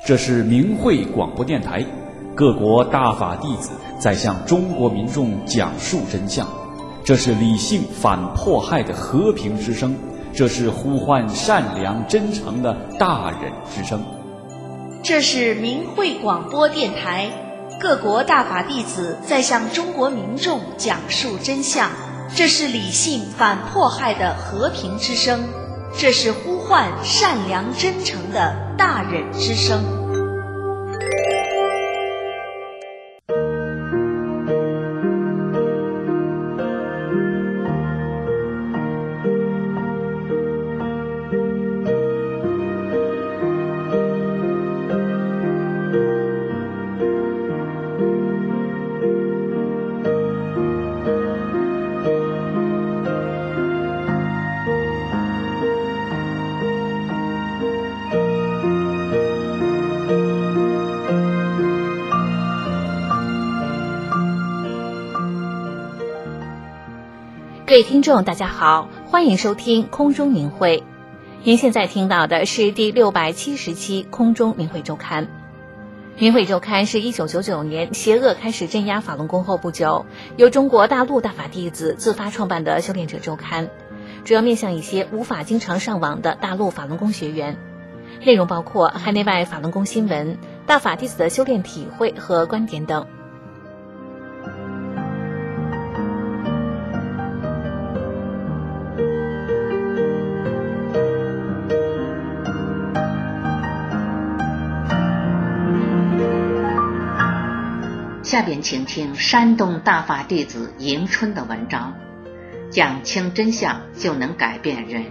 这是明慧广播电台，各国大法弟子在向中国民众讲述真相。这是理性反迫害的和平之声，这是呼唤善良真诚的大忍之声。 这是明慧广播电台，各国大法弟子在向中国民众讲述真相。这是理性反迫害的和平之声，这是呼唤善良真诚的大忍之声。 各位听众大家好，欢迎收听空中明慧。您现在听到的是第670期空中明慧周刊。明慧周刊是1999年邪恶开始镇压法轮功后不久，由中国大陆大法弟子自发创办的修炼者周刊，主要面向一些无法经常上网的大陆法轮功学员。内容包括海内外法轮功新闻、大法弟子的修炼体会和观点等。 下边请听山东大法弟子迎春的文章，讲清真相就能改变人。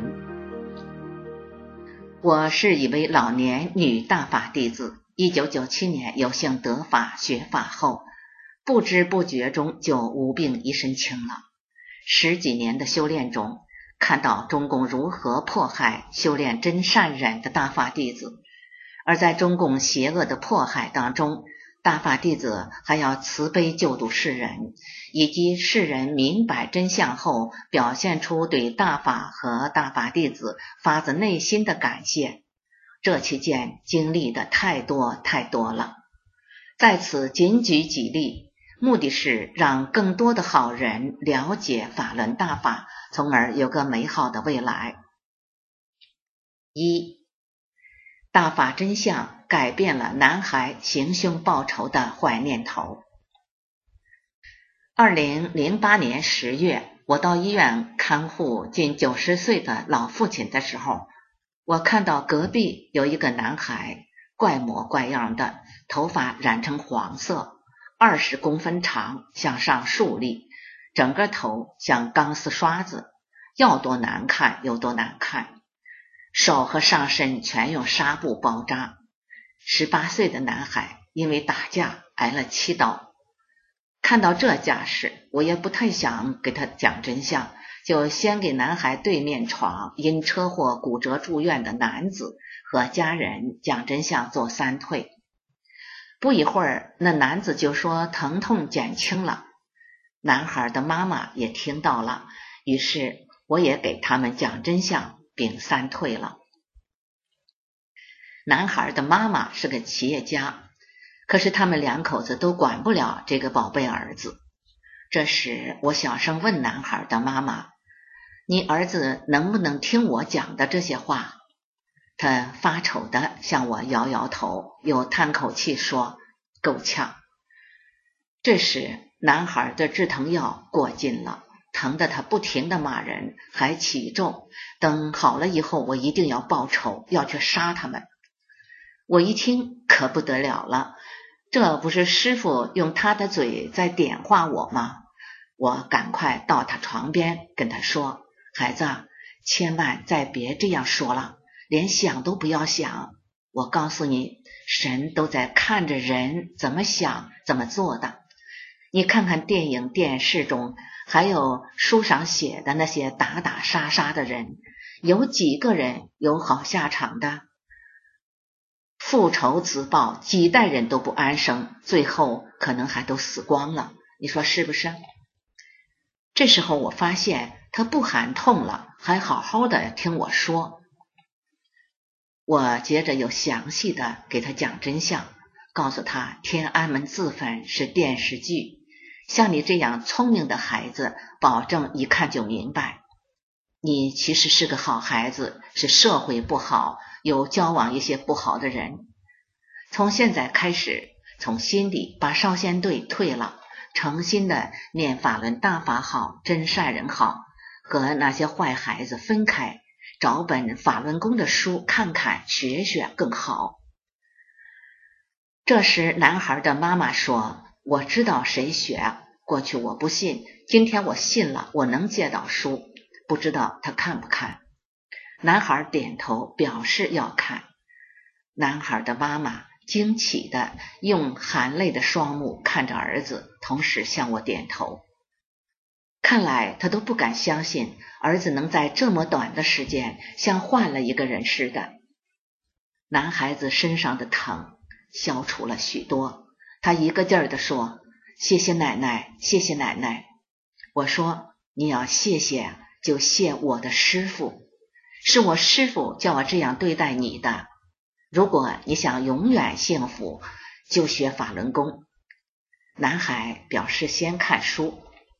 我是一位老年女大法弟子，1997年有幸得法学法后，不知不觉中就无病一身轻了。10几年的修炼中，看到中共如何迫害修炼真善忍的大法弟子，而在中共邪恶的迫害当中，大法弟子还要慈悲救度世人，以及世人明白真相后表现出对大法和大法弟子发自内心的感谢。这期间经历的太多了，在此仅举几例，目的是让更多的好人了解法轮大法，从而有个美好的未来。1. 大法真相改变了男孩行凶报仇的坏念头。2008年10月，我到医院看护近90岁的老父亲的时候，我看到隔壁有一个男孩，怪模怪样的，头发染成黄色，20公分长，向上竖立，整个头像钢丝刷子，要多难看有多难看，手和上身全用纱布包扎。18岁的男孩因为打架挨了7刀。看到这架势，我也不太想给他讲真相，就先给男孩对面床因车祸骨折住院的男子和家人讲真相做3退。不一会儿，那男子就说疼痛减轻了。男孩的妈妈也听到了，于是我也给他们讲真相并3退了。男孩的妈妈是个企业家，可是他们2口子都管不了这个宝贝儿子。这时我小声问男孩的妈妈，你儿子能不能听我讲的这些话？他发愁地向我摇摇头，又叹口气说够呛。这时男孩的止疼药过劲了，疼得他不停地骂人，还起咒，等好了以后我一定要报仇，要去杀他们。我一听可不得了了，这不是师父用他的嘴在点化我吗？我赶快到他床边跟他说，孩子，千万再别这样说了，连想都不要想。我告诉你，神都在看着人怎么想怎么做的。你看看电影电视中，还有书上写的那些打打杀杀的人，有几个人有好下场的？复仇自报，几代人都不安生，最后可能还都死光了，你说是不是？这时候我发现他不喊痛了，还好好的听我说。 我接着又详细的给他讲真相，告诉他天安门自焚是电视剧，像你这样聪明的孩子保证一看就明白。你其实是个好孩子，是社会不好，有交往一些不好的人。从现在开始，从心里把少先队退了，诚心的念法轮大法好，真善人好，和那些坏孩子分开，找本法轮功的书看看学学更好。这时男孩的妈妈说，我知道谁学，过去我不信，今天我信了，我能借到书，不知道他看不看。男孩点头表示要看。男孩的妈妈惊奇的用含泪的双目看着儿子，同时向我点头。看来他都不敢相信儿子能在这么短的时间像换了一个人似的。男孩子身上的疼消除了许多，他一个劲儿地说，谢谢奶奶，谢谢奶奶。我说，你要谢谢就谢我的师父，是我师父叫我这样对待你的。如果你想永远幸福，就学法轮功。男孩表示先看书。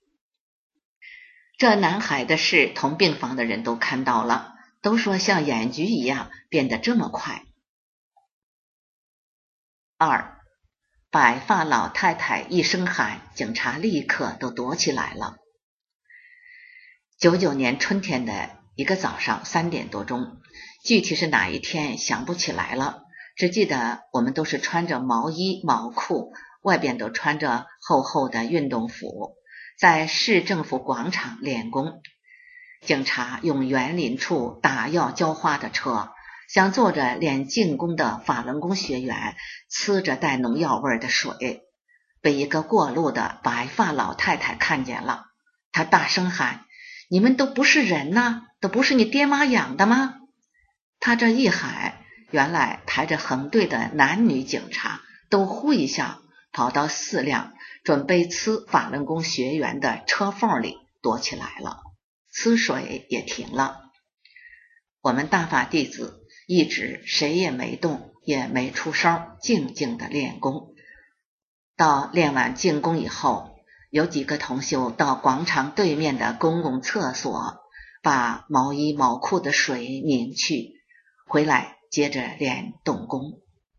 这男孩的事同病房的人都看到了，都说像眼局一样变得这么快。2. 白发老太太一声喊，警察立刻都躲起来了。99年春天的一个早上3点多钟，具体是哪一天想不起来了，只记得我们都是穿着毛衣毛裤，外边都穿着厚厚的运动服，在市政府广场练功。警察用园林处打药浇花的车，向坐着练静功的法轮功学员呲着带农药味的水，被一个过路的白发老太太看见了。她大声喊，你们都不是人呐，都不是你爹妈养的吗？她这一喊，原来排着横队的男女警察都呼一下跑到4辆准备呲法轮功学员的车缝里躲起来了，呲水也停了。我们大法弟子一直谁也没动，也没出声，静静的练功。到练完静功以后，有几个同修到广场对面的公共厕所，把毛衣毛裤的水拧去，回来接着练动功。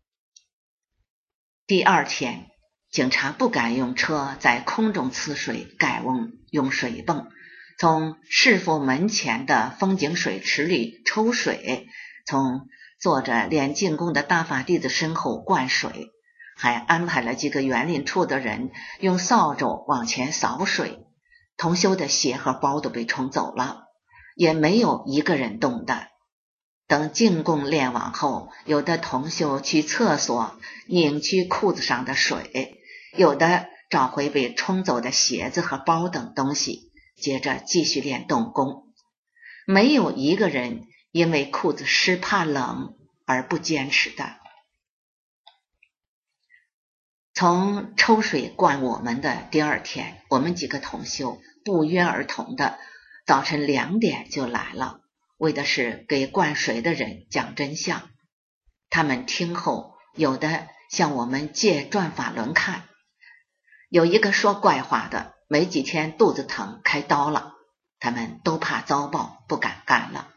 第2天，警察不敢用车在空中呲水，改用水泵从市府门前的风景水池里抽水，从坐着练静功的大法弟子身后灌水，还安排了几个园林处的人用扫帚往前扫水。同修的鞋和包都被冲走了，也没有一个人动的。等静功练完后，有的同修去厕所拧去裤子上的水，有的找回被冲走的鞋子和包等东西，接着继续练动功。没有一个人因为裤子湿怕冷而不坚持的。从抽水灌我们的第2天，我们几个同修不约而同的早晨2点就来了，为的是给灌水的人讲真相。他们听后，有的向我们借转法轮看，有一个说怪话的，没几天肚子疼开刀了，他们都怕遭报，不敢干了。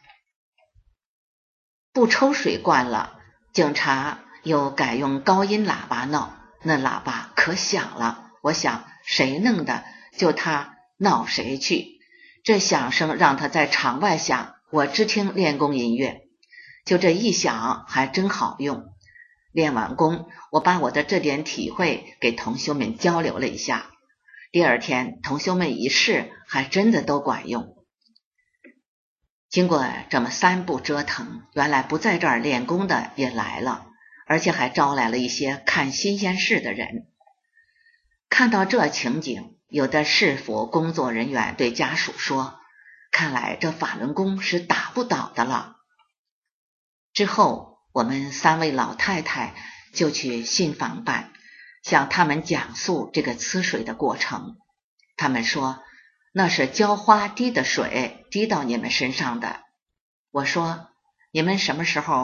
不抽水灌了，警察又改用高音喇叭闹，那喇叭可响了，我想谁弄的就他闹谁去，这响声让他在场外响，我只听练功音乐，就这一响还真好用。练完功，我把我的这点体会给同修们交流了一下，第2天同修们一试，还真的都管用。经过这么3步折腾，原来不在这儿练功的也来了，而且还招来了一些看新鲜事的人。看到这情景，有的市府工作人员对家属说，看来这法轮功是打不倒的了。之后我们3位老太太就去信访办，向他们讲述这个呲水的过程。他们说，那是浇花滴的水滴到你们身上的。我说，你们什么时候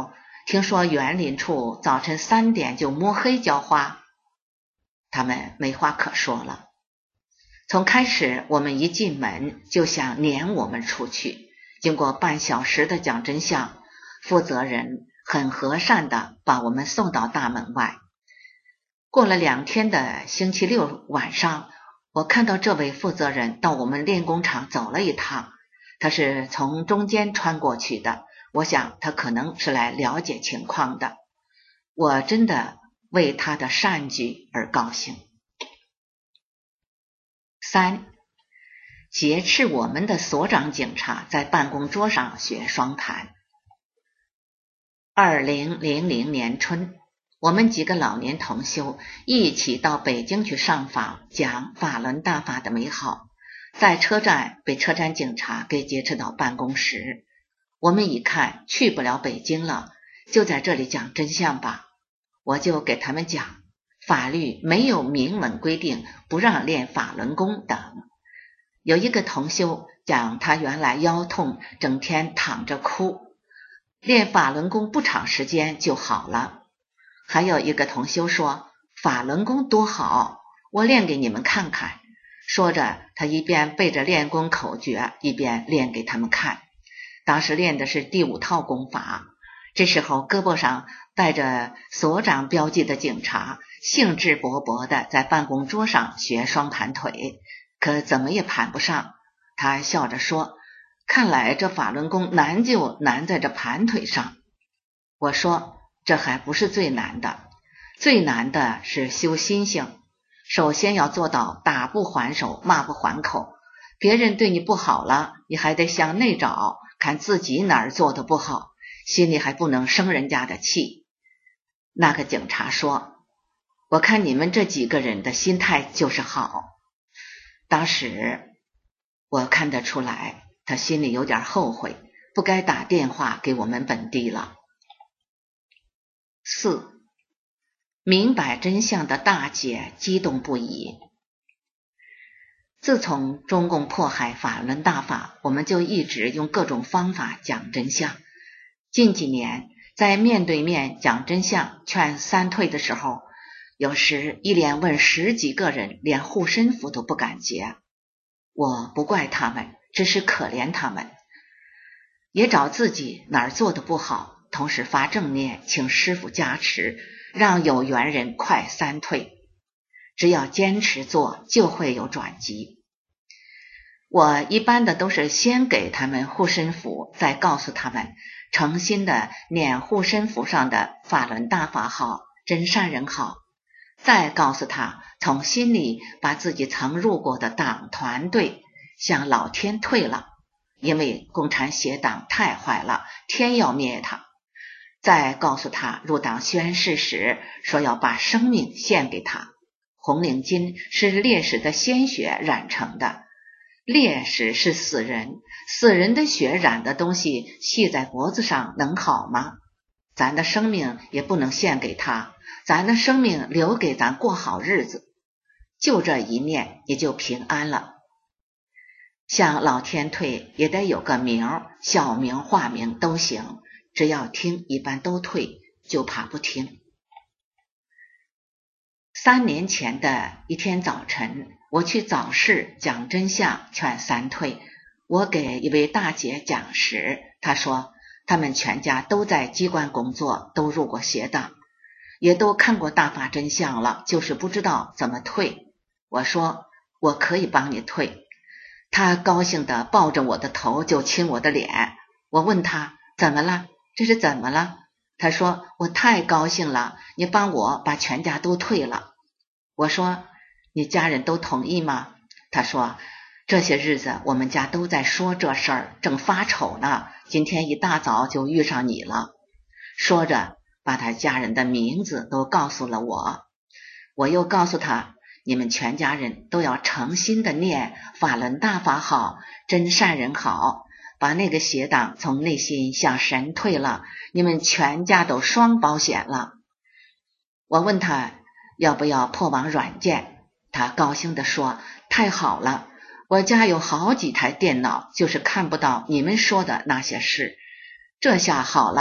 听说园林处早晨3点就摸黑浇花。他们没话可说了。从开始我们一进门就想撵我们出去，经过半小时的讲真相，负责人很和善地把我们送到大门外。过了2天的星期六晚上，我看到这位负责人到我们练功场走了一趟，他是从中间穿过去的，我想他可能是来了解情况的。我真的为他的善举而高兴。3. 劫持我们的所长警察在办公桌上学双盘。2000年春，我们几个老年同修一起到北京去上访，讲法轮大法的美好。在车站被车站警察给劫持到办公室，我们一看去不了北京了，就在这里讲真相吧。我就给他们讲，法律没有明文规定不让练法轮功等。有一个同修讲他原来腰痛，整天躺着哭，练法轮功不长时间就好了。还有一个同修说，法轮功多好，我练给你们看看。说着他一边背着练功口诀，一边练给他们看。当时练的是第5套功法。这时候胳膊上带着所长标记的警察兴致勃勃地在办公桌上学双盘腿，可怎么也盘不上。他笑着说，看来这法轮功难就难在这盘腿上。我说，这还不是最难的，最难的是修心性。首先要做到打不还手，骂不还口。别人对你不好了，你还得向内找，看自己哪儿做的不好，心里还不能生人家的气。那个警察说，我看你们这几个人的心态就是好。当时我看得出来，他心里有点后悔，不该打电话给我们本地了。4. 明白真相的大姐激动不已。自从中共迫害法轮大法，我们就一直用各种方法讲真相。近几年在面对面讲真相劝3退的时候，有时一连问10几个人，连护身符都不敢结。我不怪他们，只是可怜他们，也找自己哪儿做的不好，同时发正念，请师父加持，让有缘人快3退。只要坚持做，就会有转机。我一般的都是先给他们护身符，再告诉他们诚心的念护身符上的法轮大法好，真善人好，再告诉他从心里把自己曾入过的党团队向老天退了，因为共产邪党太坏了，天要灭他。再告诉他入党宣誓时说要把生命献给他，红领巾是烈士的鲜血染成的，烈士是死人，死人的血染的东西系在脖子上能好吗？咱的生命也不能献给他，咱的生命留给咱过好日子，就这一念也就平安了。向老天退也得有个名，小名化名都行，只要听一般都退，就怕不听。3年前的一天早晨，我去早市讲真相劝3退，我给一位大姐讲时，她说他们全家都在机关工作，都入过邪党，也都看过大法真相了，就是不知道怎么退。我说我可以帮你退。她高兴地抱着我的头就亲我的脸。我问她怎么了，这是怎么了？她说我太高兴了，你帮我把全家都退了。我说你家人都同意吗？她说这些日子我们家都在说这事儿，正发愁呢，今天一大早就遇上你了。说着把他家人的名字都告诉了我。我又告诉他，你们全家人都要诚心的念法轮大法好，真善人好，把那个邪党从内心向神退了，你们全家都双保险了。我问他要不要破网软件，他高兴地说太好了，我家有好几台电脑，就是看不到你们说的那些事，这下好了，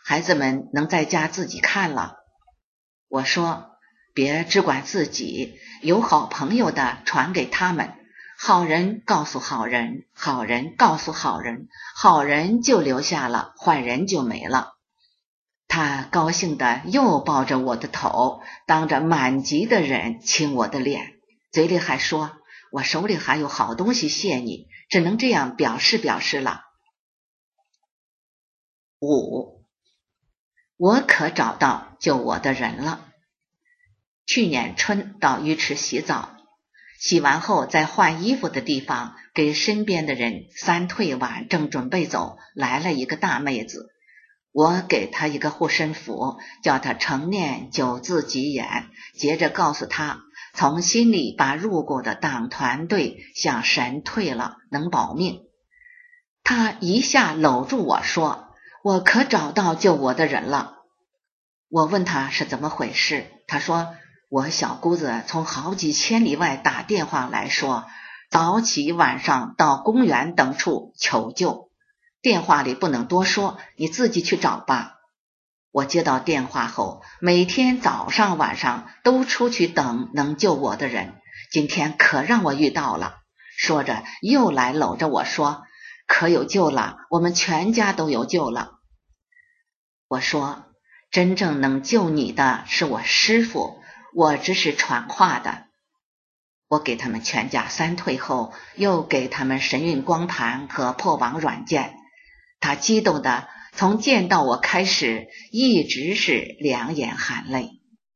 孩子们能在家自己看了。我说，别只管自己，有好朋友的传给他们，好人告诉好人，好人告诉好人，好人就留下了，坏人就没了。他高兴地又抱着我的头，当着满级的人亲我的脸，嘴里还说，我手里还有好东西谢你，只能这样表示表示了。5. 我可找到救我的人了。去年春到浴池洗澡，洗完后在换衣服的地方给身边的人3退碗，正准备走，来了一个大妹子。我给她一个护身符，叫她常念9字吉言，接着告诉她从心里把入过的党团队向神退了，能保命。她一下搂住我说，我可找到救我的人了。我问她是怎么回事，她说，我小姑子从好几千里外打电话来说，早起晚上到公园等处求救，电话里不能多说，你自己去找吧。我接到电话后，每天早上晚上都出去等能救我的人，今天可让我遇到了。说着又来搂着我说，可有救了，我们全家都有救了。我说，真正能救你的是我师父，我只是传话的。我给他们全家3退后，又给他们神韵光盘和破网软件。他激动的从见到我开始，一直是两眼含泪。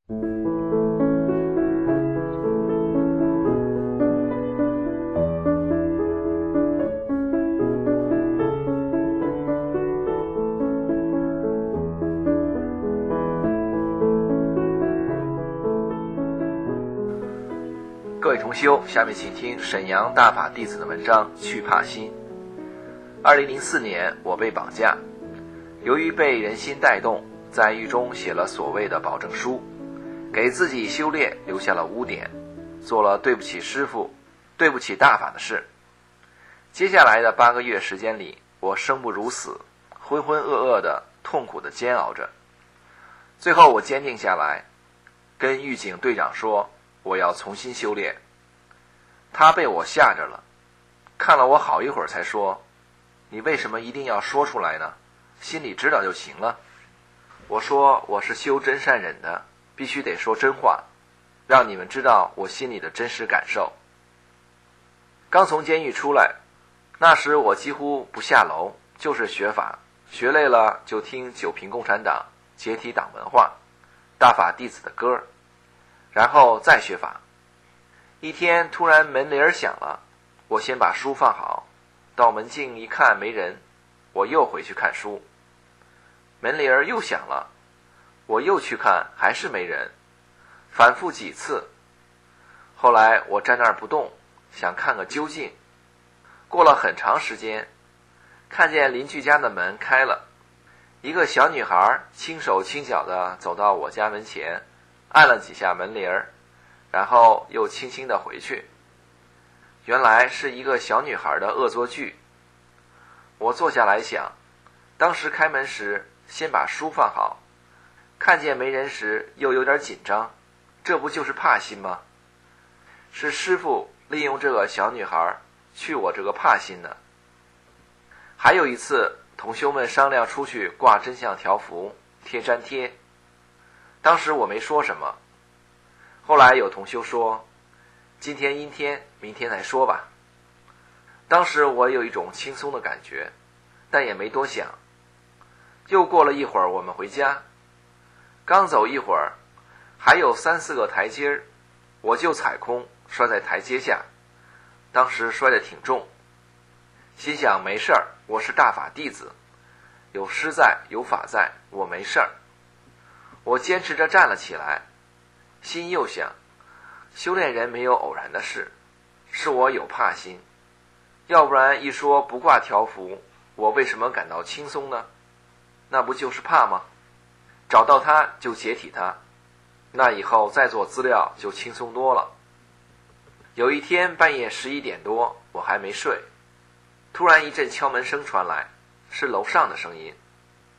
各位同修，下面请听沈阳大法弟子的文章《去怕心》。2004年，我被绑架，由于被人心带动，在狱中写了所谓的保证书，给自己修炼留下了污点，做了对不起师父、对不起大法的事。接下来的8个月时间里，我生不如死，浑浑噩噩的痛苦的煎熬着。最后我坚定下来，跟狱警队长说，我要重新修炼。他被我吓着了，看了我好一会儿才说，你为什么一定要说出来呢？心里知道就行了。我说，我是修真善忍的，必须得说真话，让你们知道我心里的真实感受。刚从监狱出来，那时我几乎不下楼，就是学法，学累了就听九平共产党、解体党文化、大法弟子的歌，然后再学法。一天突然门铃响了，我先把书放好，到门径一看没人，我又回去看书。门铃又响了，我又去看，还是没人，反复几次。后来我站那儿不动，想看个究竟。过了很长时间，看见邻居家的门开了，一个小女孩轻手轻脚地走到我家门前，按了几下门铃，然后又轻轻地回去。原来是一个小女孩的恶作剧。我坐下来想，当时开门时先把书放好，看见没人时又有点紧张，这不就是怕心吗？是师父利用这个小女孩去我这个怕心呢。还有一次，同修们商量出去挂真相条幅、贴粘贴，当时我没说什么。后来有同修说，今天阴天，明天再说吧。当时我有一种轻松的感觉，但也没多想。又过了一会儿，我们回家，刚走一会儿，还有3、4个台阶，我就踩空摔在台阶下，当时摔得挺重。心想没事儿，我是大法弟子，有师在，有法在，我没事儿。我坚持着站了起来，心又想，修炼人没有偶然的事，是我有怕心，要不然一说不挂条幅，我为什么感到轻松呢？那不就是怕吗？找到它就解体它，那以后再做资料就轻松多了。有一天半夜11点多，我还没睡，突然一阵敲门声传来，是楼上的声音。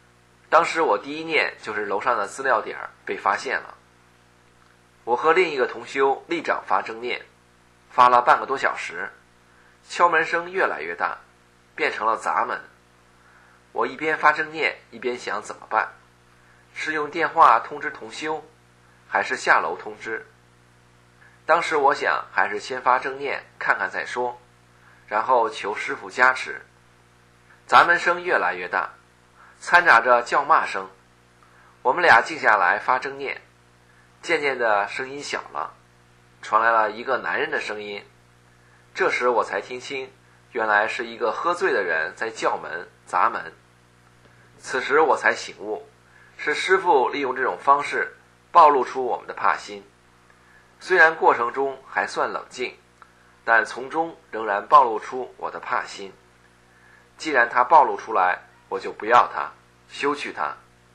当时我第一念就是楼上的资料点被发现了。我和另一个同修立掌发正念，发了半个多小时，敲门声越来越大，变成了砸门。我一边发正念一边想怎么办，是用电话通知同修，还是下楼通知？当时我想还是先发正念看看再说，然后求师父加持。砸门声越来越大，掺杂着叫骂声。我们俩静下来发正念，渐渐的声音小了，传来了一个男人的声音。这时我才听清，原来是一个喝醉的人在叫门砸门。此时我才醒悟，是师父利用这种方式暴露出我们的怕心。虽然过程中还算冷静，但从中仍然暴露出我的怕心。既然它暴露出来，我就不要它，修去它。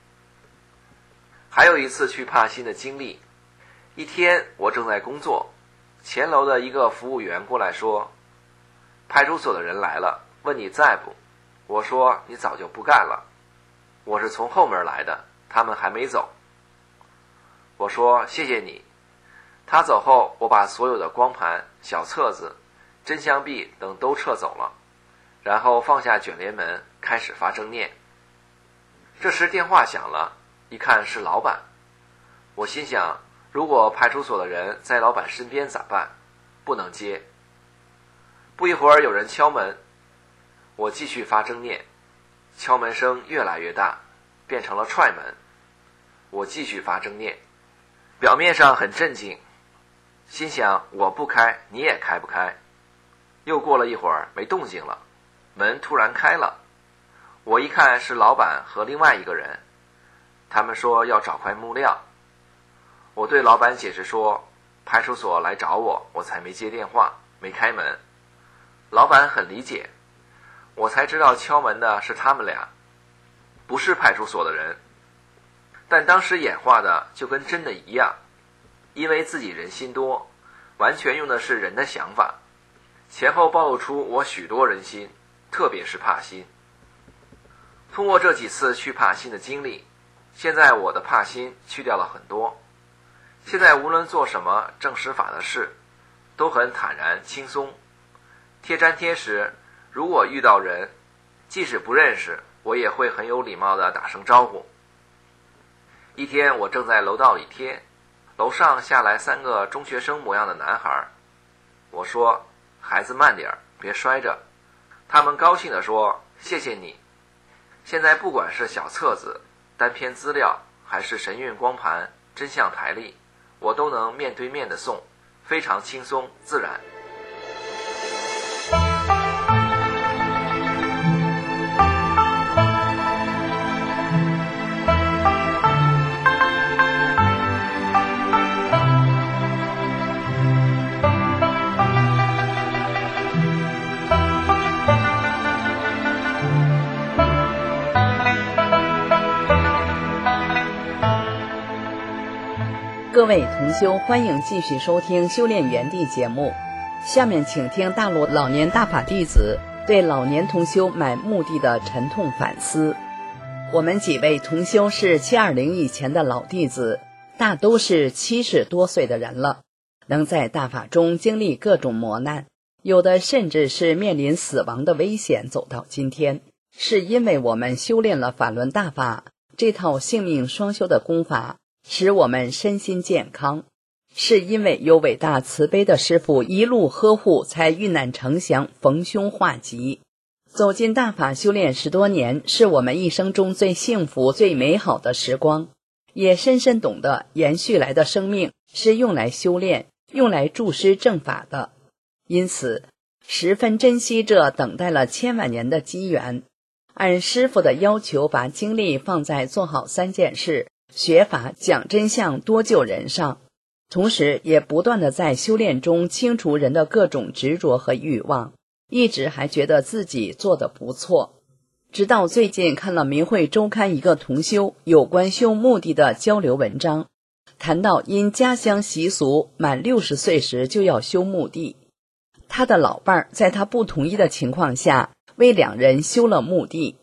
还有一次去帕辛的经历，一天我正在工作，前楼的一个服务员过来说，派出所的人来了，问你在不？我说你早就不干了，我是从后门来的，他们还没走。我说谢谢你。他走后，我把所有的光盘、小册子、真香币等都撤走了，然后放下卷帘门，开始发正念。这时电话响了，一看是老板。我心想，如果派出所的人在老板身边咋办？不能接。不一会儿有人敲门，我继续发正念，敲门声越来越大，变成了踹门。我继续发正念，表面上很镇静，心想我不开你也开不开。又过了一会儿没动静了，门突然开了，我一看是老板和另外一个人，他们说要找块木料。我对老板解释说，派出所来找我，我才没接电话，没开门。老板很理解，我才知道敲门的是他们俩，不是派出所的人。但当时演化的就跟真的一样，因为自己人心多，完全用的是人的想法，前后暴露出我许多人心，特别是怕心。通过这几次去怕心的经历，现在我的怕心去掉了很多。现在无论做什么正实法的事，都很坦然轻松。贴粘贴时，如果遇到人，即使不认识，我也会很有礼貌地打声招呼。一天我正在楼道里贴，楼上下来3个中学生模样的男孩。我说孩子慢点，别摔着。他们高兴地说谢谢你。现在不管是小册子、单篇资料，还是神韵光盘、真相台历，我都能面对面的送，非常轻松自然。 各位同修，欢迎继续收听修炼园地节目。下面请听大陆老年大法弟子对老年同修买墓地的沉痛反思。我们几位同修是720以前的老弟子，大都是70多岁的人了，能在大法中经历各种磨难，有的甚至是面临死亡的危险走到今天，是因为我们修炼了法轮大法这套性命双修的功法，使我们身心健康，是因为有伟大慈悲的师父一路呵护，才遇难成祥，逢凶化吉。走进大法修炼10多年，是我们一生中最幸福最美好的时光，也深深懂得延续来的生命是用来修炼，用来助师正法的，因此十分珍惜这等待了千万年的机缘。按师父的要求，把精力放在做好3件事，学法讲真相多救人上，同时也不断地在修炼中清除人的各种执着和欲望，一直还觉得自己做得不错。直到最近看了明慧周刊一个同修有关修墓地的交流文章，谈到因家乡习俗满60岁时就要修墓地，他的老伴儿在他不同意的情况下为2人修了墓地。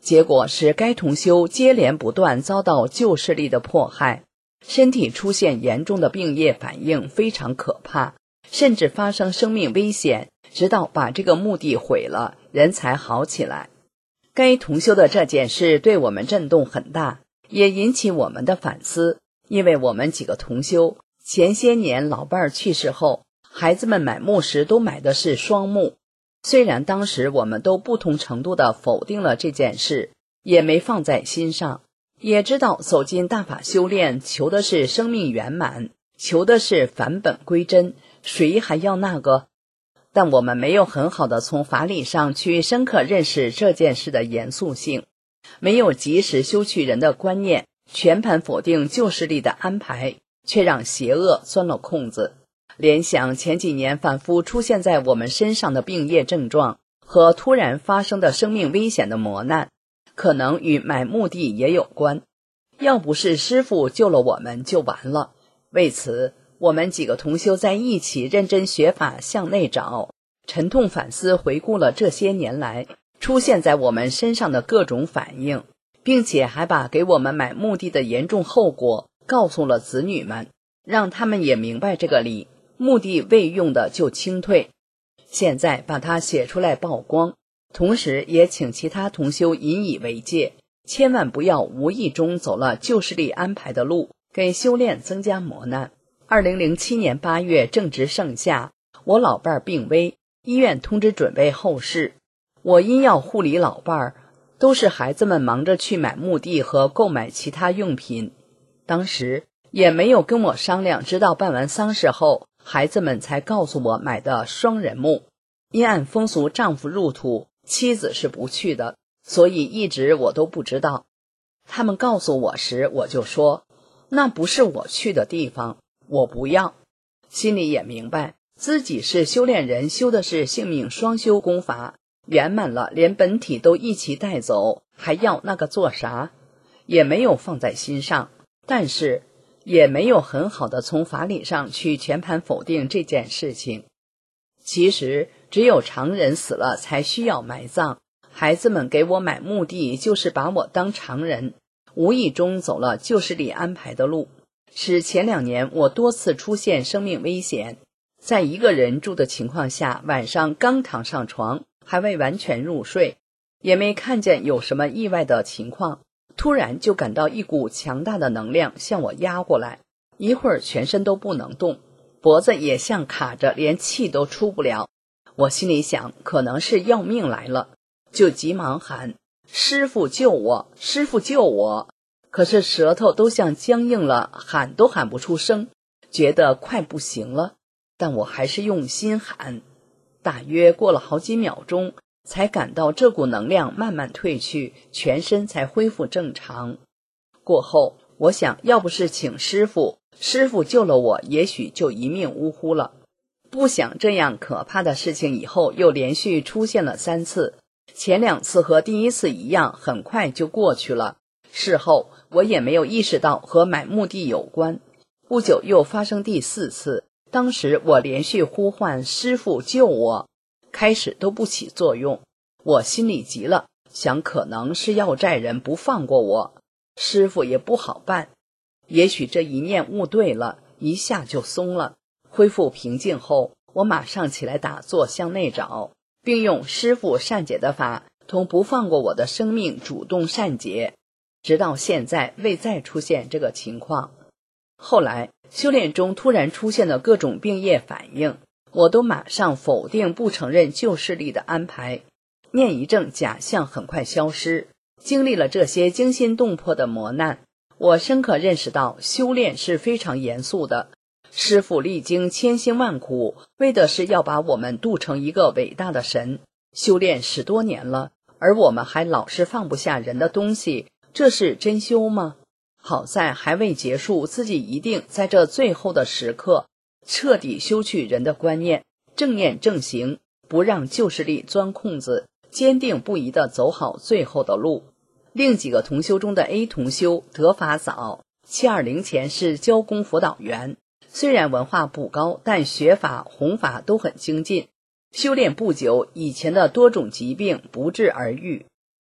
结果是该同修接连不断遭到旧势力的迫害，身体出现严重的病业反应，非常可怕，甚至发生生命危险，直到把这个墓地毁了，人才好起来。该同修的这件事对我们震动很大，也引起我们的反思，因为我们几个同修前些年老伴儿去世后，孩子们买墓时都买的是双墓。虽然当时我们都不同程度地否定了这件事，也没放在心上，也知道走进大法修炼求的是生命圆满，求的是返本归真，谁还要那个？但我们没有很好的从法理上去深刻认识这件事的严肃性，没有及时修去人的观念，全盘否定旧势力的安排，却让邪恶钻了空子。联想前几年反复出现在我们身上的病业症状和突然发生的生命危险的磨难，可能与买墓地也有关。要不是师父救了我们就完了。为此，我们几个同修在一起认真学法，向内找，沉痛反思，回顾了这些年来出现在我们身上的各种反应，并且还把给我们买墓地的严重后果告诉了子女们，让他们也明白这个理，墓地未用的就清退。现在把它写出来曝光，同时也请其他同修引以为戒，千万不要无意中走了旧势力安排的路，给修炼增加磨难。2007年8月正值盛夏，我老伴儿病危，医院通知准备后事。我因要护理老伴儿，都是孩子们忙着去买墓地和购买其他用品，当时也没有跟我商量，直到办完丧事后，孩子们才告诉我买的双人墓。因按风俗丈夫入土，妻子是不去的，所以一直我都不知道。他们告诉我时，我就说那不是我去的地方，我不要。心里也明白自己是修炼人，修的是性命双修功法，圆满了，连本体都一起带走，还要那个做啥？也没有放在心上，但是也没有很好的从法理上去全盘否定这件事情。其实只有常人死了才需要埋葬，孩子们给我买墓地就是把我当常人，无意中走了旧势力安排的路，使前2年我多次出现生命危险。在一个人住的情况下，晚上刚躺上床，还未完全入睡，也没看见有什么意外的情况，突然就感到一股强大的能量向我压过来，一会儿全身都不能动，脖子也像卡着，连气都出不了。我心里想可能是要命来了，就急忙喊师父救我，师父救我。可是舌头都像僵硬了，喊都喊不出声，觉得快不行了，但我还是用心喊。大约过了好几秒钟，才感到这股能量慢慢退去，全身才恢复正常。过后我想，要不是请师父救了我，也许就一命呜呼了。不想这样可怕的事情以后又连续出现了3次，前2次和第1次一样，很快就过去了。事后我也没有意识到和买墓地有关。不久又发生第4次，当时我连续呼唤师父救我，开始都不起作用。我心里急了，想可能是要债人不放过我，师父也不好办。也许这一念悟对了，一下就松了。恢复平静后，我马上起来打坐向内找，并用师父善解的法同不放过我的生命主动善解，直到现在未再出现这个情况。后来修炼中突然出现的各种病业反应，我都马上否定，不承认旧势力的安排，念一正假象很快消失。经历了这些惊心动魄的磨难，我深刻认识到修炼是非常严肃的。师父历经千辛万苦，为的是要把我们度成一个伟大的神。修炼10多年了，而我们还老是放不下人的东西，这是真修吗？好在还未结束，自己一定在这最后的时刻彻底修去人的观念，正念正行，不让旧势力钻空子，坚定不移地走好最后的路。另几个同修中的 A 同修得法早，720前是教功辅导员，虽然文化不高，但学法弘法都很精进。修炼不久，以前的多种疾病不治而愈。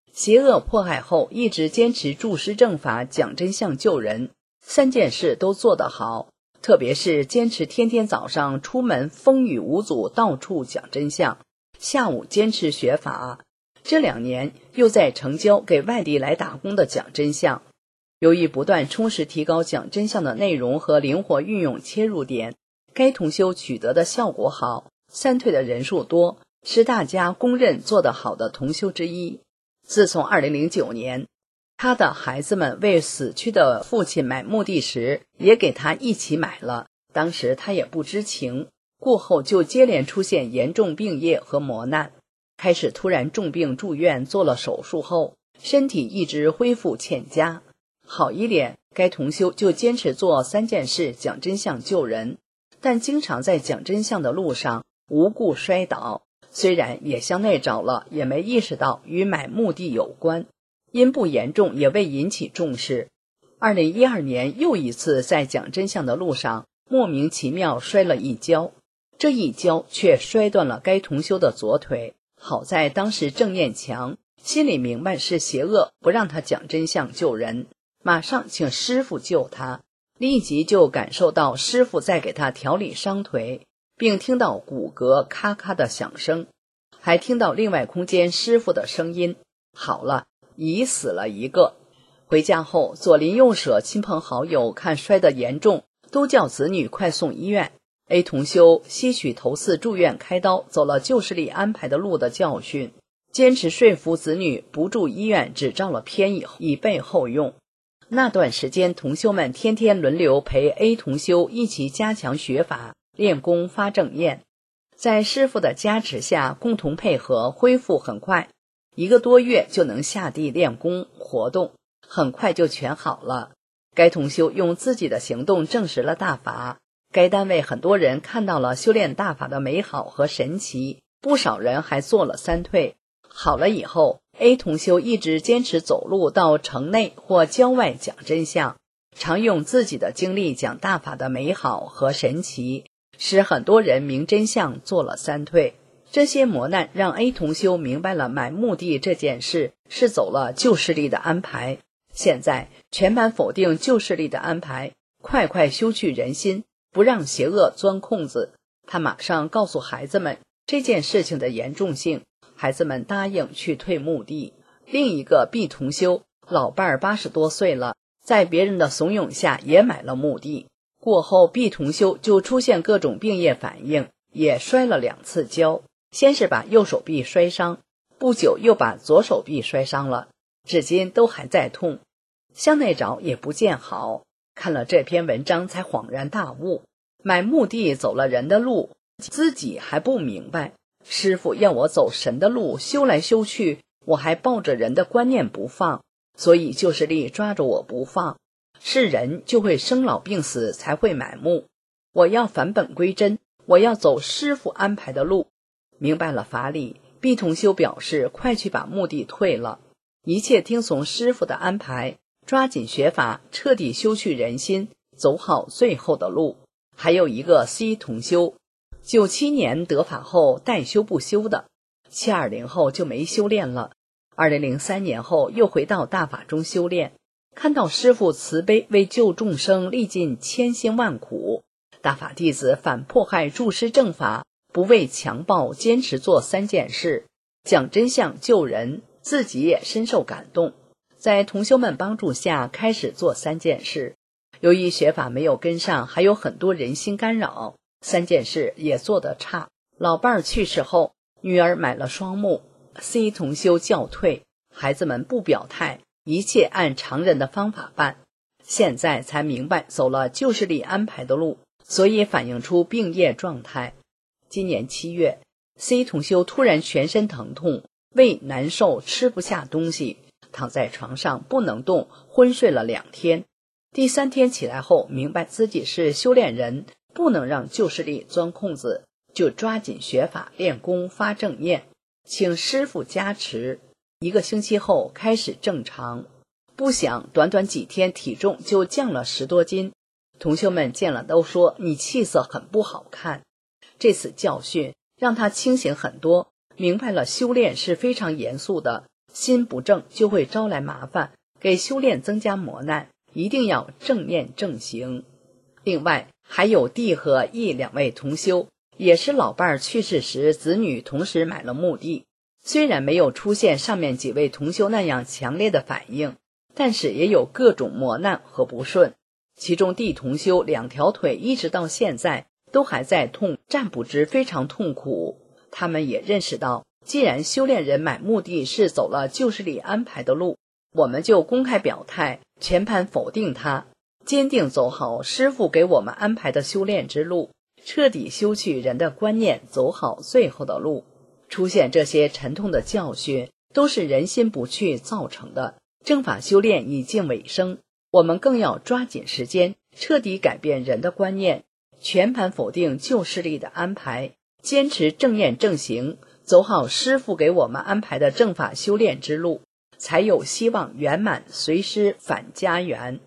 邪恶迫害后一直坚持注师正法，讲真相救人，3件事都做得好，特别是坚持天天早上出门风雨无阻到处讲真相，下午坚持学法，这2年又在成交给外地来打工的讲真相。由于不断充实提高讲真相的内容和灵活运用切入点，该同修取得的效果好，3退的人数多，是大家公认做得好的同修之一。自从2009年，他的孩子们为死去的父亲买墓地时，也给他一起买了，当时他也不知情，过后就接连出现严重病业和磨难，开始突然重病住院，做了手术后，身体一直恢复欠佳。好一点，该同修就坚持做3件事，讲真相救人，但经常在讲真相的路上无故摔倒，虽然也向内找了，也没意识到与买墓地有关，因不严重也未引起重视。2012年又一次在讲真相的路上莫名其妙摔了一跤，这一跤却摔断了该同修的左腿，好在当时正念强，心里明白是邪恶不让他讲真相救人，马上请师父救他，立即就感受到师父在给他调理伤腿，并听到骨骼咔咔的响声，还听到另外空间师父的声音，好了，已死了一个。回家后，左邻右舍亲朋好友看摔得严重，都叫子女快送医院。A 同修吸取头次住院开刀走了旧势力安排的路的教训，坚持说服子女不住医院，只照了片以备后用。那段时间，同修们天天轮流陪 A 同修一起加强学法，练功发正念，在师父的加持下共同配合，恢复很快，1个多月就能下地练功活动，很快就全好了。该同修用自己的行动证实了大法，该单位很多人看到了修炼大法的美好和神奇，不少人还做了3退。好了以后， A 同修一直坚持走路到城内或郊外讲真相，常用自己的经历讲大法的美好和神奇，使很多人明真相，做了3退。这些磨难让 A 同修明白了买墓地这件事是走了旧势力的安排，现在全盘否定旧势力的安排，快快修去人心，不让邪恶钻空子。他马上告诉孩子们这件事情的严重性，孩子们答应去退墓地。另一个 B 同修老伴儿80多岁了，在别人的怂恿下也买了墓地，过后 B 同修就出现各种病业反应，也摔了2次跤，先是把右手臂摔伤，不久又把左手臂摔伤了，至今都还在痛，向内找也不见好。看了这篇文章才恍然大悟，买墓地走了人的路，自己还不明白，师父要我走神的路，修来修去，我还抱着人的观念不放，所以旧势力抓着我不放，是人就会生老病死，才会买墓。我要返本归真，我要走师父安排的路。明白了法理， B 同修表示快去把墓地退了，一切听从师父的安排，抓紧学法，彻底修去人心，走好最后的路。还有一个 C 同修，97年得法后代修不修的，720后就没修炼了，2003年后又回到大法中修炼，看到师父慈悲为救众生历尽千辛万苦，大法弟子反迫害注师正法，不畏强暴，坚持做3件事，讲真相救人，自己也深受感动，在同修们帮助下开始做3件事。由于学法没有跟上，还有很多人心干扰，3件事也做得差。老伴儿去世后，女儿买了双墓， C 同修教退，孩子们不表态，一切按常人的方法办，现在才明白走了旧势力安排的路，所以反映出病业状态。今年7月， C 同修突然全身疼痛，胃难受，吃不下东西，躺在床上不能动，昏睡了2天。第3天起来后，明白自己是修炼人，不能让旧势力钻空子，就抓紧学法练功发正念，请师父加持。1个星期后开始正常，不想短短几天体重就降了10多斤，同修们见了都说你气色很不好看。这次教训让他清醒很多，明白了修炼是非常严肃的， 心不正就会招来麻烦，给修炼增加磨难，一定要正念正行。另外还有弟和义两位同修，也是老伴儿去世时子女同时买了墓地，虽然没有出现上面几位同修那样强烈的反应，但是也有各种磨难和不顺。其中弟同修2条腿一直到现在都还在痛，站不直，非常痛苦。他们也认识到，既然修炼人买墓地是走了旧势力安排的路，我们就公开表态，全盘否定它，坚定走好师父给我们安排的修炼之路，彻底修去人的观念，走好最后的路。出现这些沉痛的教训，都是人心不去造成的。正法修炼已近尾声，我们更要抓紧时间，彻底改变人的观念，全盘否定旧势力的安排，坚持正念正行，走好师父给我们安排的正法修炼之路，才有希望圆满随师返家园。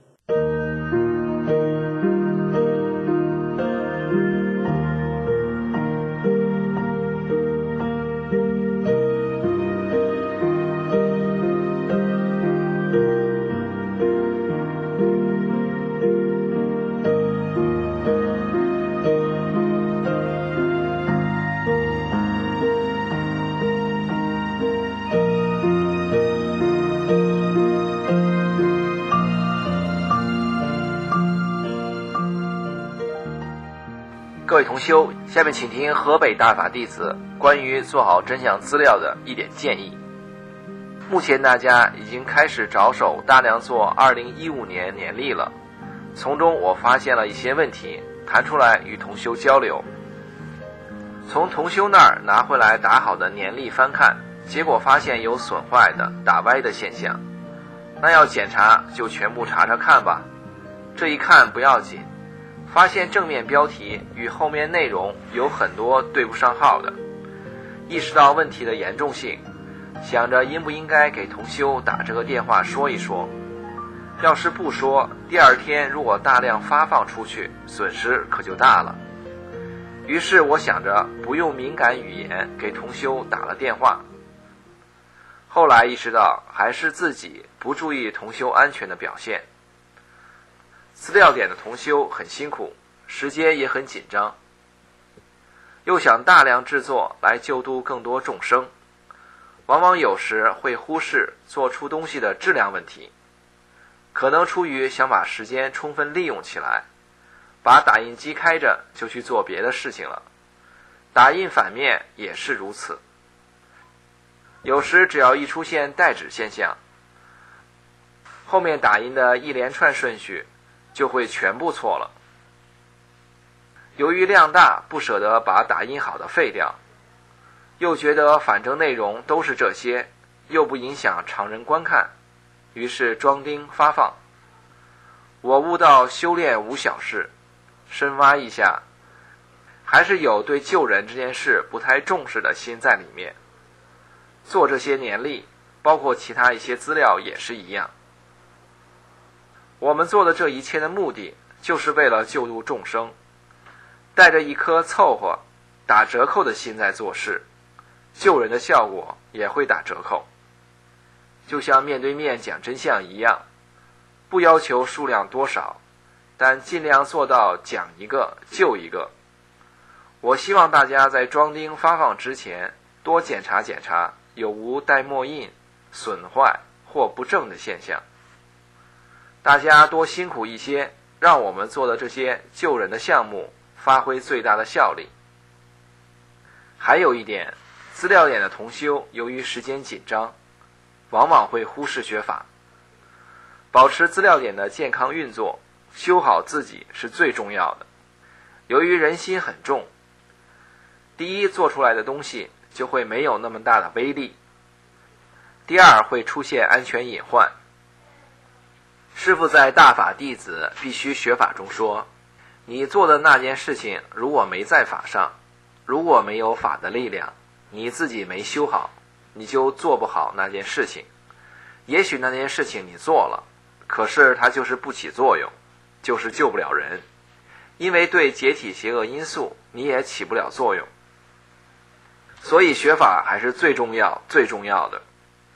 各位同修，下面请听河北大法弟子关于做好真相资料的一点建议。目前大家已经开始着手大量做2015年年历了，从中我发现了一些问题，谈出来与同修交流。从同修那儿拿回来打好的年历翻看，结果发现有损坏的、打歪的现象。那要检查就全部查查看吧。这一看不要紧，发现正面标题与后面内容有很多对不上号的，意识到问题的严重性，想着应不应该给同修打这个电话说一说。要是不说，第二天如果大量发放出去，损失可就大了。于是我想着不用敏感语言给同修打了电话。后来意识到还是自己不注意同修安全的表现。资料点的同修很辛苦，时间也很紧张，又想大量制作来救度更多众生，往往有时会忽视做出东西的质量问题，可能出于想把时间充分利用起来，把打印机开着就去做别的事情了。打印反面也是如此，有时只要一出现代指现象，后面打印的一连串顺序就会全部错了。由于量大，不舍得把打印好的废掉，又觉得反正内容都是这些，又不影响常人观看，于是装订发放。我悟到修炼无小事，深挖一下，还是有对救人这件事不太重视的心在里面。做这些年历，包括其他一些资料也是一样。我们做的这一切的目的，就是为了救度众生，带着一颗凑合、打折扣的心在做事，救人的效果也会打折扣。就像面对面讲真相一样，不要求数量多少，但尽量做到讲一个救一个。我希望大家在装订发放之前，多检查检查有无带墨印、损坏或不正的现象。大家多辛苦一些，让我们做的这些救人的项目发挥最大的效力。还有一点，资料点的同修由于时间紧张，往往会忽视学法。保持资料点的健康运作，修好自己是最重要的。由于人心很重，第一，做出来的东西就会没有那么大的威力；第二，会出现安全隐患。师父在《大法弟子必须学法》中说，你做的那件事情如果没在法上，如果没有法的力量，你自己没修好，你就做不好那件事情。也许那件事情你做了，可是它就是不起作用，就是救不了人，因为对解体邪恶因素你也起不了作用。所以学法还是最重要最重要的。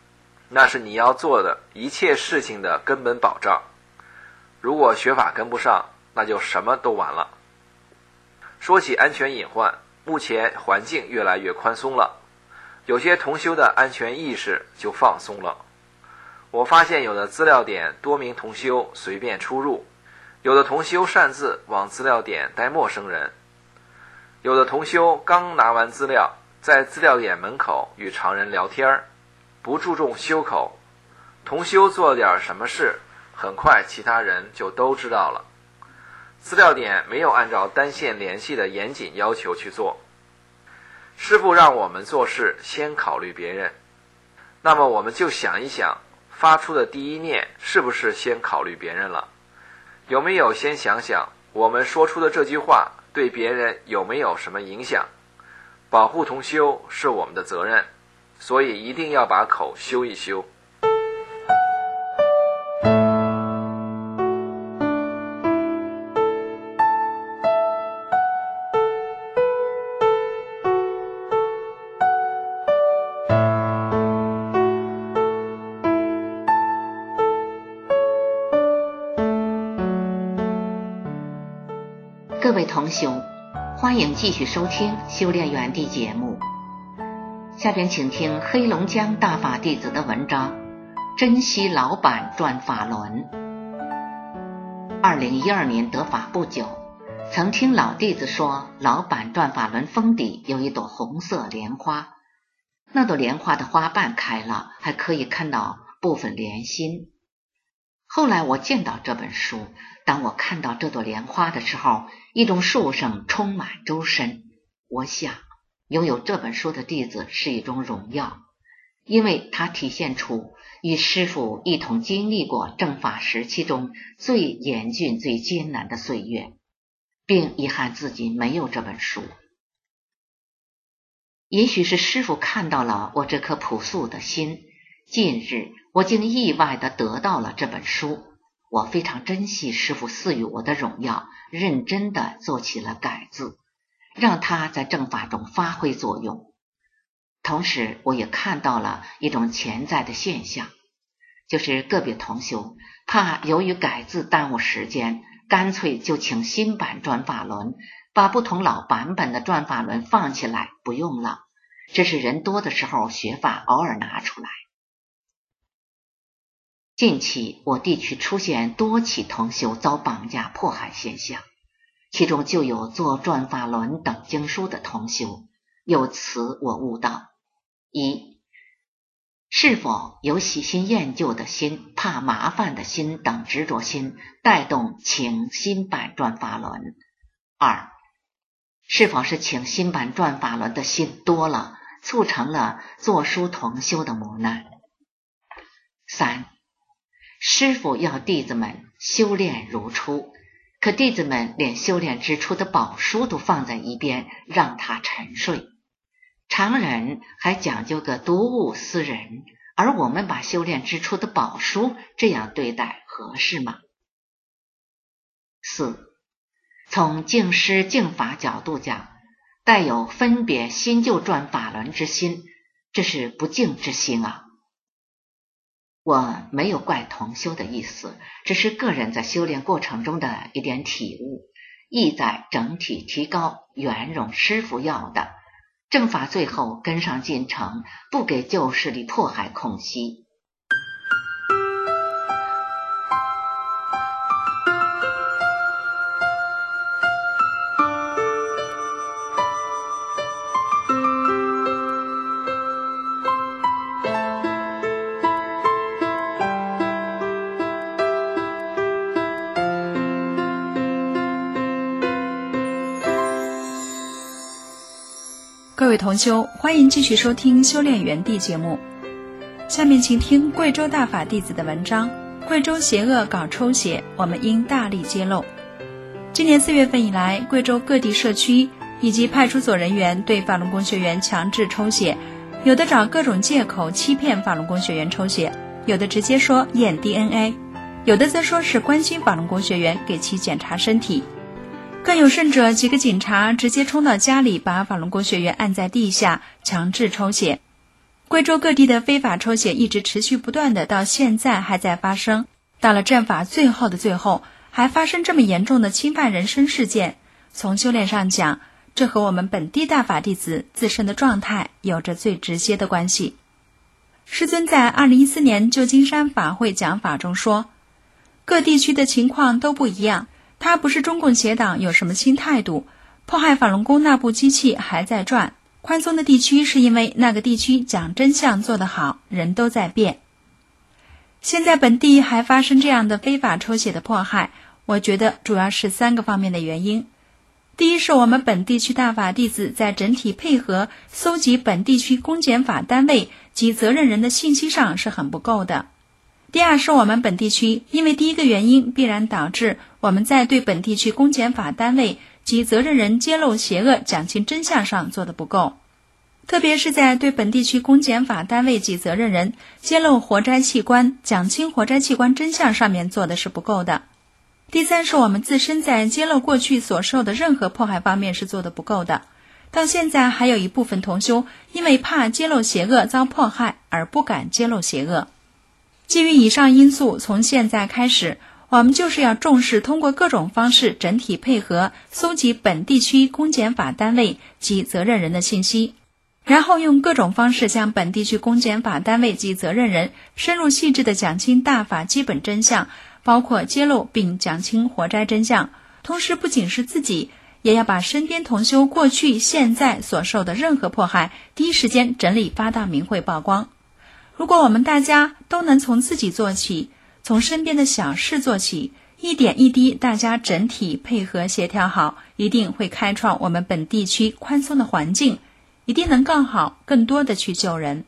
那是你要做的一切事情的根本保障。如果学法跟不上，那就什么都完了。说起安全隐患，目前环境越来越宽松了，有些同修的安全意识就放松了。我发现有的资料点多名同修随便出入，有的同修擅自往资料点带陌生人，有的同修刚拿完资料，在资料点门口与常人聊天，不注重修口。同修做了点什么事，很快其他人就都知道了。资料点没有按照单线联系的严谨要求去做。师父让我们做事先考虑别人，那么我们就想一想，发出的第一念是不是先考虑别人了？有没有先想想我们说出的这句话对别人有没有什么影响？保护同修是我们的责任，所以一定要把口修一修。 各位同修，欢迎继续收听修炼园地节目。下边请听黑龙江大法弟子的文章《珍惜老板转法轮》。2012年得法不久，曾听老弟子说，老板转法轮封底有一朵红色莲花，那朵莲花的花瓣开了，还可以看到部分莲心。后来我见到这本书，当我看到这朵莲花的时候，一种殊胜充满周身。我想，拥有这本书的弟子是一种荣耀，因为它体现出与师父一同经历过正法时期中最严峻、最艰难的岁月，并遗憾自己没有这本书。也许是师父看到了我这颗朴素的心，近日我竟意外地得到了这本书。我非常珍惜师父赐予我的荣耀，认真地做起了改字，让它在正法中发挥作用。同时我也看到了一种潜在的现象，就是个别同修怕由于改字耽误时间，干脆就请新版转法轮，把不同老版本的转法轮放起来不用了，这是人多的时候学法偶尔拿出来。近期我地区出现多起同修遭绑架迫害现象，其中就有做转法轮等经书的同修。由此我悟到：一、是否有喜新厌旧的心、怕麻烦的心等执着心带动请新版转法轮；二、是否是请新版转法轮的心多了，促成了做书同修的磨难；三、师父要弟子们修炼如初，可弟子们连修炼之初的宝书都放在一边，让它沉睡。常人还讲究个读物思人，而我们把修炼之初的宝书这样对待，合适吗？四、从敬师敬法角度讲，带有分别新旧转法轮之心，这是不敬之心啊。我没有怪同修的意思，只是个人在修炼过程中的一点体悟，意在整体提高，圆融师父要的正法，最后跟上进程，不给旧势力迫害空隙。 各位同修，欢迎继续收听修炼园地节目。下面请听贵州大法弟子的文章《贵州邪恶搞抽血，我们应大力揭露》。今年4月份以来，贵州各地社区以及派出所人员对法轮功学员强制抽血，有的找各种借口欺骗法轮功学员抽血，有的直接说验 DNA， 有的则说是关心法轮功学员，给其检查身体。更有甚者，几个警察直接冲到家里，把法轮功学员按在地下，强制抽血。 贵州各地的非法抽血一直持续不断的，到现在还在发生。到了政法最后的最后，还发生这么严重的侵犯人身事件，从修炼上讲，这和我们本地大法弟子自身的状态有着最直接的关系。师尊在2014年旧金山法会讲法中说，各地区的情况都不一样，它不是中共邪党有什么新态度，迫害法轮功那部机器还在转，宽松的地区是因为那个地区讲真相做得好，人都在变。现在本地还发生这样的非法抽血的迫害，我觉得主要是3个方面的原因。第一是我们本地区大法弟子在整体配合搜集本地区公检法单位及责任人的信息上是很不够的。第二是我们本地区因为第一个原因必然导致我们在对本地区公检法单位及责任人揭露邪恶讲清真相上做得不够，特别是在对本地区公检法单位及责任人揭露活摘器官讲清活摘器官真相上面做的是不够的。第三是我们自身在揭露过去所受的任何迫害方面是做得不够的，到现在还有一部分同修因为怕揭露邪恶遭迫害而不敢揭露邪恶。基于以上因素，从现在开始，我们就是要重视通过各种方式整体配合搜集本地区公检法单位及责任人的信息，然后用各种方式向本地区公检法单位及责任人深入细致地讲清大法基本真相，包括揭露并讲清活摘真相。同时不仅是自己，也要把身边同修过去现在所受的任何迫害第一时间整理发到明慧曝光。如果我们大家都能从自己做起，从身边的小事做起，一点一滴大家整体配合协调好，一定会开创我们本地区宽松的环境，一定能更好更多的去救人。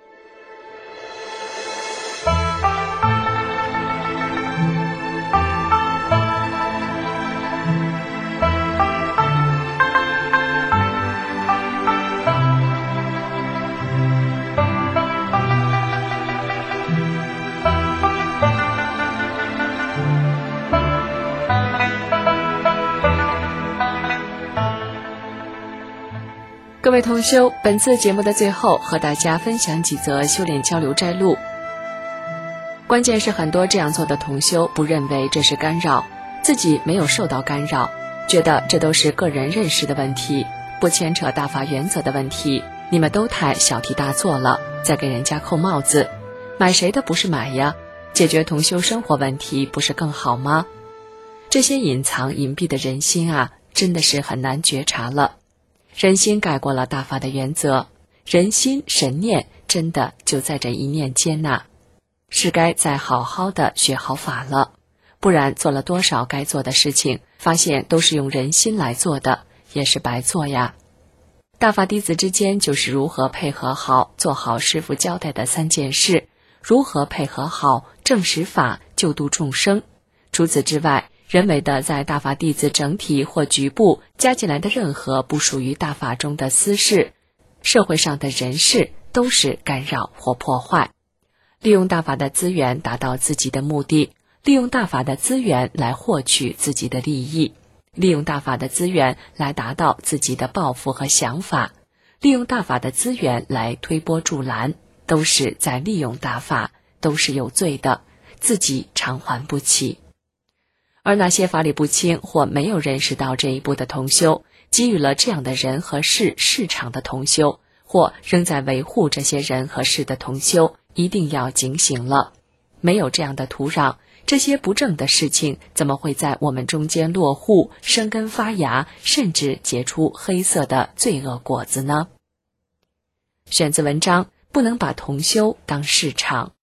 各位同修，本次节目的最后和大家分享几则修炼交流摘录。关键是很多这样做的同修不认为这是干扰，自己没有受到干扰，觉得这都是个人认识的问题，不牵扯大法原则的问题，你们都太小题大做了，在给人家扣帽子。买谁的不是买呀？解决同修生活问题不是更好吗？这些隐藏隐蔽的人心啊，真的是很难觉察了。人心盖过了大法的原则，人心神念真的就在这一念间呐，是该再好好的学好法了，不然做了多少该做的事情，发现都是用人心来做的，也是白做呀。大法弟子之间就是如何配合好，做好师父交代的3件事，如何配合好正实法，救度众生。除此之外，人为的在大法弟子整体或局部加进来的任何不属于大法中的私事，社会上的人事都是干扰或破坏。利用大法的资源达到自己的目的，利用大法的资源来获取自己的利益，利用大法的资源来达到自己的抱负和想法，利用大法的资源来推波助澜，都是在利用大法，都是有罪的，自己偿还不起。而那些法理不清或没有认识到这一步的同修，给予了这样的人和事市场的同修，或仍在维护这些人和事的同修，一定要警醒了。没有这样的土壤，这些不正的事情怎么会在我们中间落户、生根发芽，甚至结出黑色的罪恶果子呢？选自文章，不能把同修当市场。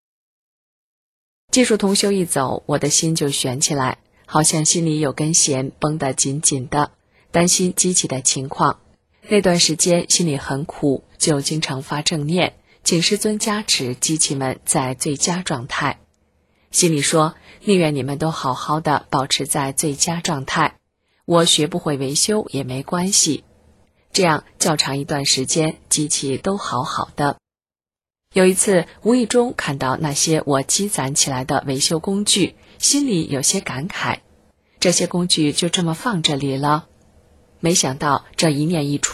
技术同修一走，我的心就悬起来，好像心里有根弦绷得紧紧的，担心机器的情况。那段时间心里很苦，就经常发正念，请师尊加持机器们在最佳状态。心里说，宁愿你们都好好的保持在最佳状态，我学不会维修也没关系，这样较长一段时间机器都好好的。有一次无意中看到那些我积攒起来的维修工具，心里有些感慨，这些工具就这么放这里了。没想到这一念一出，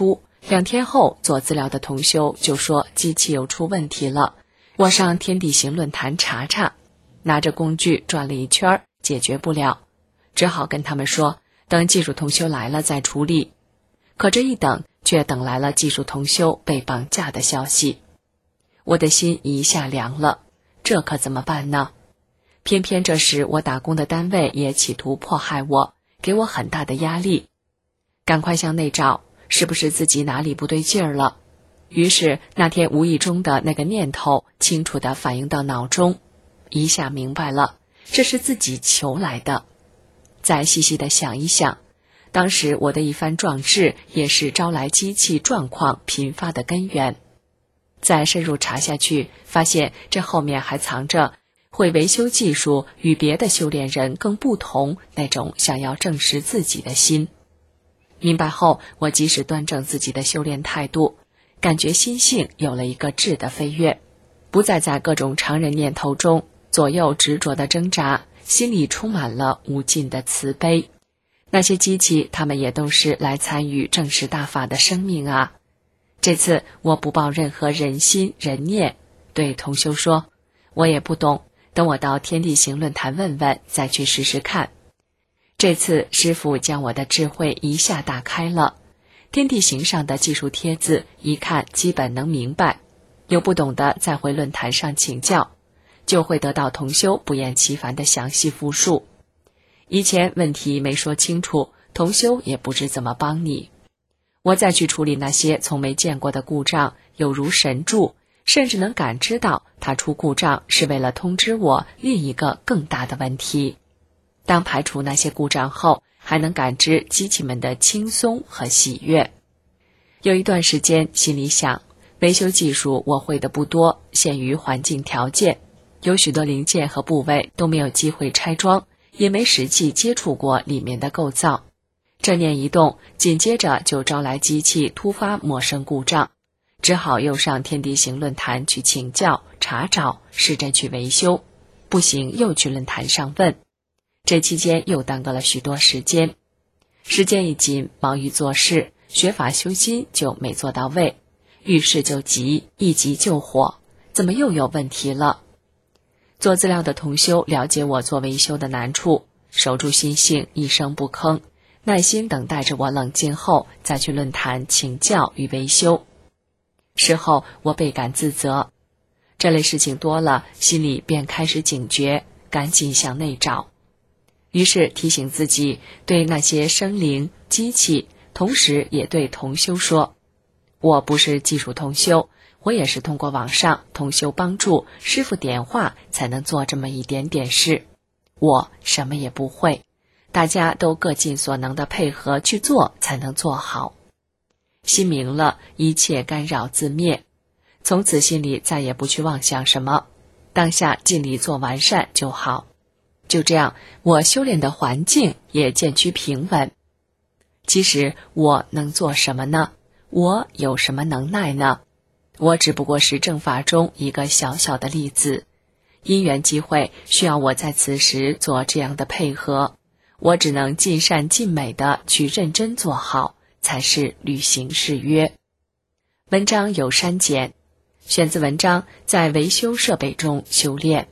2天后，做资料的同修就说机器又出问题了，我上天地行论坛查查，拿着工具转了一圈，解决不了，只好跟他们说等技术同修来了再处理。可这一等却等来了技术同修被绑架的消息，我的心一下凉了，这可怎么办呢？偏偏这时我打工的单位也企图迫害我，给我很大的压力，赶快向内找，是不是自己哪里不对劲儿了？于是那天无意中的那个念头清楚地反映到脑中，一下明白了，这是自己求来的。再细细地想一想，当时我的一番壮志也是招来机器状况频发的根源。再深入查下去，发现这后面还藏着会维修技术与别的修炼人更不同那种想要证实自己的心。明白后，我及时端正自己的修炼态度，感觉心性有了一个质的飞跃，不再在各种常人念头中左右执着的挣扎，心里充满了无尽的慈悲。那些机器，他们也都是来参与正实大法的生命啊！这次我不抱任何人心人念，对同修说，我也不懂，等我到天地行论坛问问，再去试试看。这次师父将我的智慧一下打开了，天地行上的技术帖子一看基本能明白，有不懂的再回论坛上请教，就会得到同修不厌其烦的详细复述。以前问题没说清楚，同修也不知怎么帮你。我再去处理那些从没见过的故障，有如神助，甚至能感知到他出故障是为了通知我另一个更大的问题。当排除那些故障后，还能感知机器们的轻松和喜悦。有一段时间心里想，维修技术我会的不多，限于环境条件，有许多零件和部位都没有机会拆装，也没实际接触过里面的构造。这念一动，紧接着就招来机器突发陌生故障，只好又上天地行论坛去请教查找，试着去维修，不行又去论坛上问。这期间又耽搁了许多时间，时间一紧，忙于做事，学法修心就没做到位，遇事就急，一急就火，怎么又有问题了？做资料的同修了解我做维修的难处，守住心性，一声不吭，耐心等待着我冷静后再去论坛请教与维修。事后我倍感自责，这类事情多了，心里便开始警觉，赶紧向内找。于是提醒自己，对那些生灵机器，同时也对同修说，我不是技术同修，我也是通过网上同修帮助，师父点化才能做这么一点点事，我什么也不会，大家都各尽所能的配合去做，才能做好。心明了，一切干扰自灭，从此心里再也不去妄想什么，当下尽力做完善就好。就这样，我修炼的环境也渐趋平稳。其实我能做什么呢？我有什么能耐呢？我只不过是正法中一个小小的例子，因缘机会需要我在此时做这样的配合，我只能尽善尽美的去认真做好，才是履行誓约。文章有删减，选自文章在维修设备中修炼。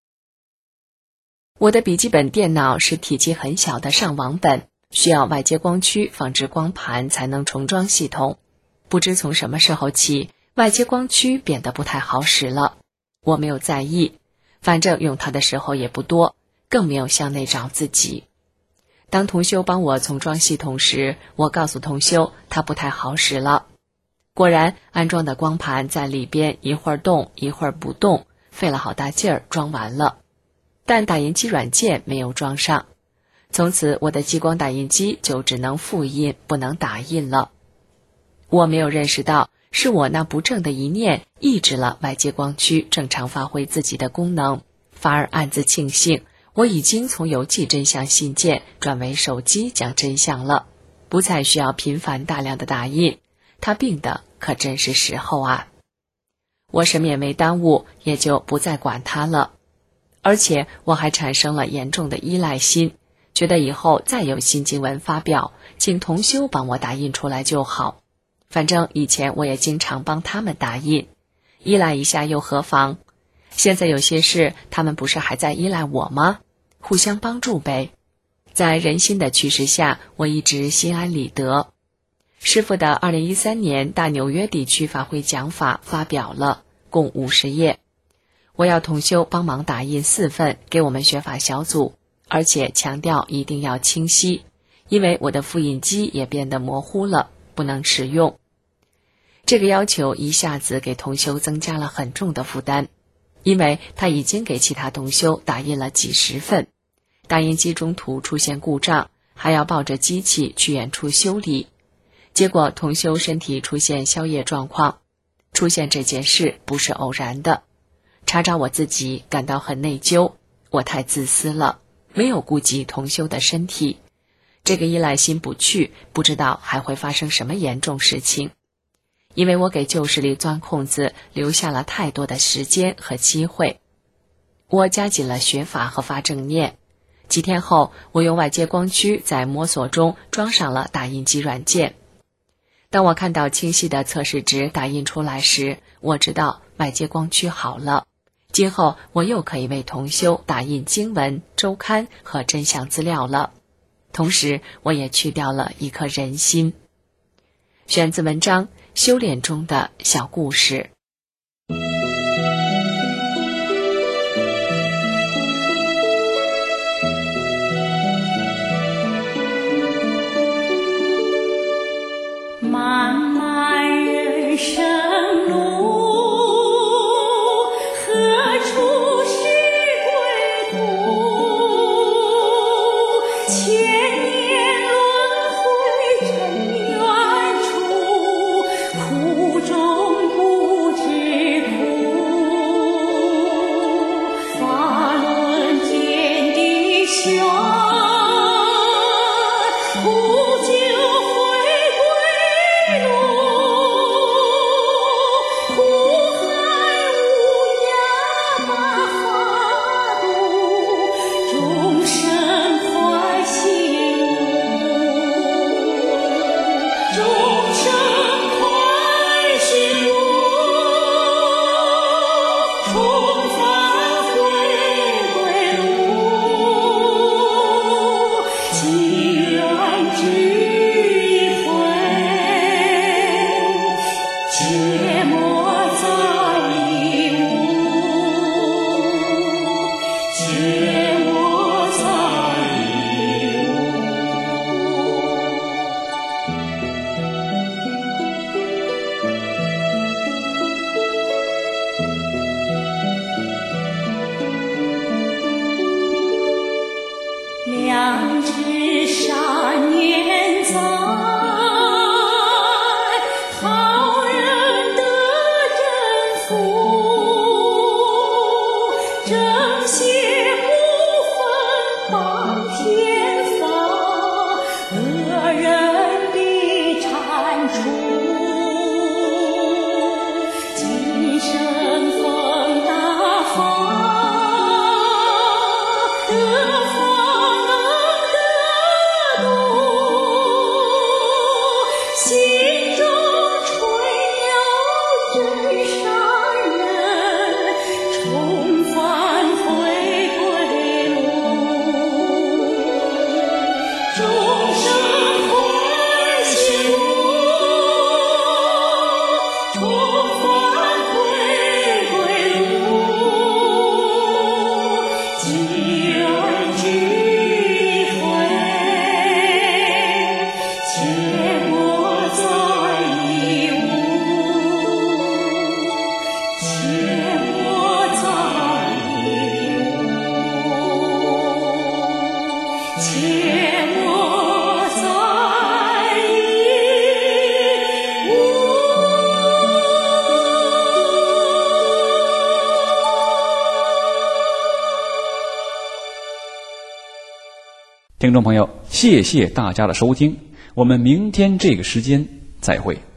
我的笔记本电脑是体积很小的上网本，需要外接光驱放置光盘才能重装系统。不知从什么时候起，外接光驱变得不太好使了。我没有在意，反正用它的时候也不多，更没有向内找自己。当同修帮我重装系统时，我告诉同修它不太好使了。果然安装的光盘在里边一会儿动一会儿不动，费了好大劲儿装完了，但打印机软件没有装上。从此我的激光打印机就只能复印，不能打印了。我没有认识到，是我那不正的一念抑制了外接光驱正常发挥自己的功能，反而暗自庆幸，我已经从邮寄真相信件转为手机讲真相了，不再需要频繁大量的打印。他病的可真是时候啊！我什么也没耽误，也就不再管他了。而且我还产生了严重的依赖心，觉得以后再有新经文发表，请同修帮我打印出来就好， 反正以前我也经常帮他们打印，依赖一下又何妨？现在有些事他们不是还在依赖我吗？互相帮助呗。在人心的驱使下，我一直心安理得。师父的2013年大纽约地区法会讲法发表了，共50页。我要同修帮忙打印4份给我们学法小组，而且强调一定要清晰，因为我的复印机也变得模糊了，不能使用。这个要求一下子给同修增加了很重的负担，因为他已经给其他同修打印了几十份，打印机中途出现故障，还要抱着机器去远处修理。结果同修身体出现宵夜状况，出现这件事不是偶然的。查找我自己感到很内疚，我太自私了，没有顾及同修的身体。这个依赖心不去，不知道还会发生什么严重事情。因为我给旧势力钻空子留下了太多的时间和机会。我加紧了学法和发正念。几天后，我用外接光驱在摸索中装上了打印机软件。当我看到清晰的测试值打印出来时，我知道外接光驱好了。今后我又可以为同修打印经文、周刊和真相资料了。同时，我也去掉了一颗人心。选自文章《修炼中的小故事》。 漫漫人生路，何处是归途？千年轮回尘缘处，苦中不知苦。法轮天地玄，苦就良知善念在，好人得真福，正邪不分当天发，恶人必铲除。今生逢大法，心中垂了真善人，重返回归路，众生欢喜路，重返回归路，机缘聚会，切莫再疑无，切莫再疑无，切莫再疑无。 听众朋友，谢谢大家的收听，我们明天这个时间再会。